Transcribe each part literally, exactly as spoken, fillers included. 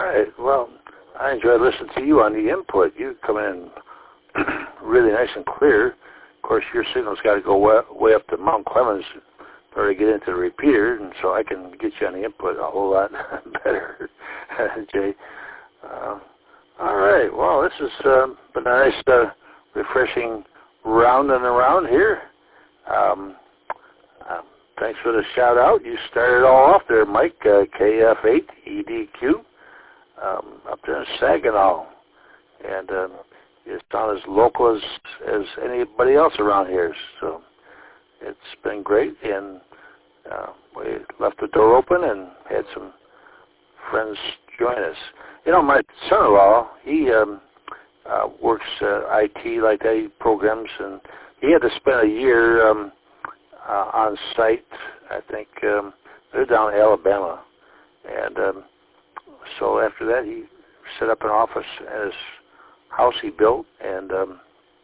right. Well, I enjoyed listening to you on the input. You come in really nice and clear. Of course, your signal's got to go way, way up to Mount Clemens in order to get into the repeater, and so I can get you on the input a whole lot better, Jay. Uh, all right. Well, this has uh, been a nice, uh, refreshing round and around here. Um, uh, thanks for the shout-out. You started it all off there, Mike, uh, K F eight E D Q, um, up there in Saginaw. And um, it's not as local as, as anybody else around here. So it's been great. And uh, we left the door open and had some friends join us. You know, my son-in-law, he um, uh, works uh, I T like that. He programs, and he had to spend a year um, uh, on site. I think um, they're down in Alabama. And um, so after that, he set up an office at his house he built, and um,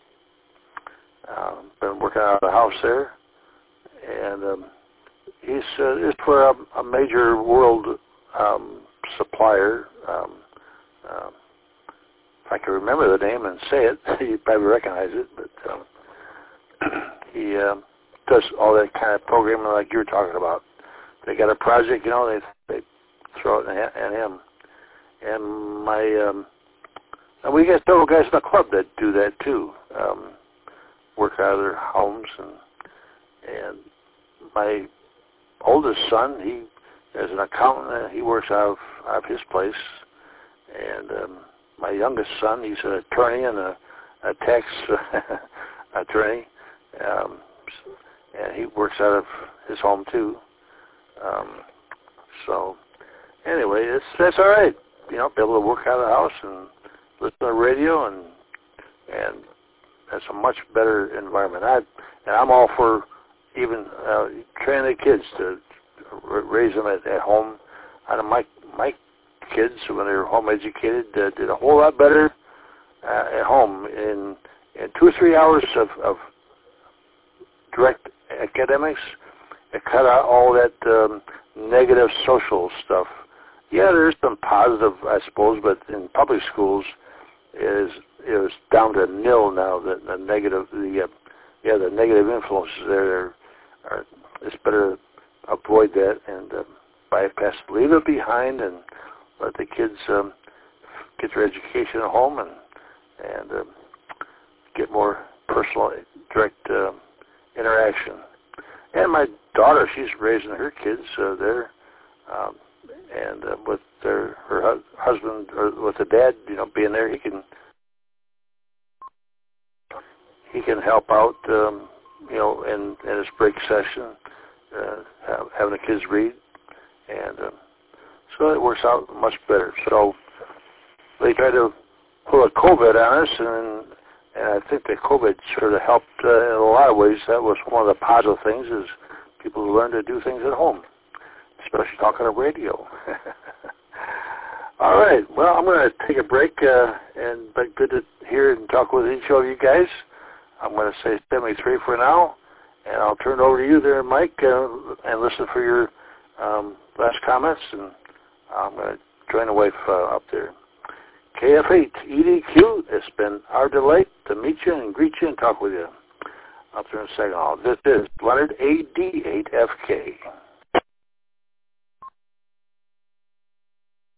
uh, been working out of the house there. And um, he's uh, is for a, a major world um, supplier. Um, uh, if I can remember the name and say it, you'd probably recognize it. But um, he uh, does all that kind of programming like you were talking about. They got a project, you know, they they throw it at him. And my um, and we got several guys in the club that do that too. Um, work out of their homes, and and my oldest son, he is an accountant. He works out of, out of his place. And um, my youngest son, he's an attorney and a, a tax attorney, um, and he works out of his home too. Um, so anyway, it's that's all right. You know, be able to work out of the house and listen to the radio, and and that's a much better environment. I and I'm all for even uh, training the kids to raise them at, at home. I know my my kids, when they were home educated, uh, did a whole lot better uh, at home. In in two or three hours of, of direct academics, it cut out all that um, negative social stuff. Yeah, there's some positive, I suppose, but in public schools, is it was down to nil now. The, the negative, the uh, yeah, the negative influences there are, are. It's better to avoid that and uh, bypass, leave it behind, and let the kids um, get their education at home and and uh, get more personal, direct uh, interaction. And my daughter, she's raising her kids uh, there, um, and uh, with their her hu- husband or with the dad, you know, being there, he can he can help out, um, you know, in, in his break session, uh, have, having the kids read, and uh, so it works out much better. So they tried to pull a COVID on us, and and I think that COVID sort of helped uh, in a lot of ways. That was one of the positive things, is people learn to do things at home, especially talking on radio. All right. Well, I'm going to take a break, uh, and but good to hear and talk with each of you guys. I'm going to say seventy-three for now, and I'll turn it over to you there, Mike, uh, and listen for your um, last comments, and I'm going to join the wife uh, up there. K F eight E D Q, it's been our delight to meet you and greet you and talk with you. Up there in Saginaw. This is Leonard A D eight F K.